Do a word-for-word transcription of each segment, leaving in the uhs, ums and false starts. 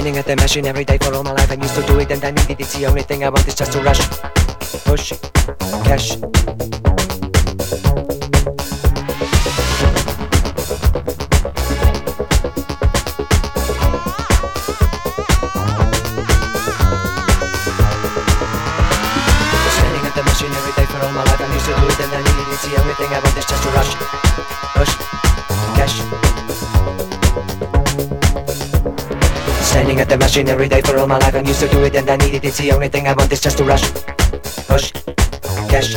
Standing at the machine every day for all my life. I used to do it and I needed it. It's the only thing I want is just to rush, push, cash. Standing at the machine every day for all my life. I used to do it and I needed it. It's the only thing I want is just to rush, push, cash. Standing at the machine every day for all my life. I'm used to do it and I need it. It's the only thing I want is just to rush, push, cash.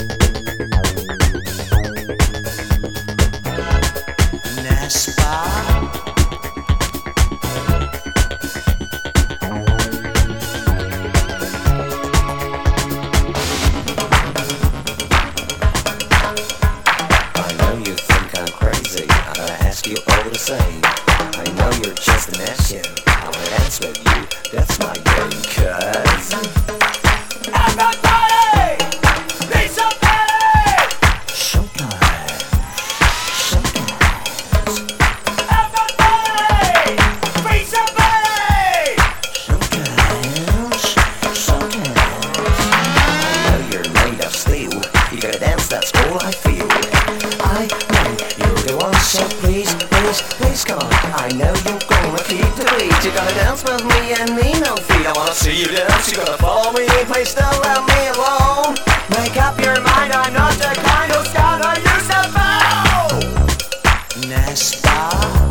I know you think I'm crazy. I gotta ask you all the same. I know you're just an action. I wanna dance with you, that's my game, cuz everybody, be somebody! Sometimes, sometimes everybody, be somebody! Sometimes, sometimes I know you're made of steel. You gotta dance, that's all I feel. I know you're the one, so please, please, please come on. I know you're gonna keep the beat. You gotta dance with me and me no feet. I wanna see you dance, you gotta follow me. Please don't let me alone. Make up your mind, I'm not the kind of scout I used to foul. Nespa.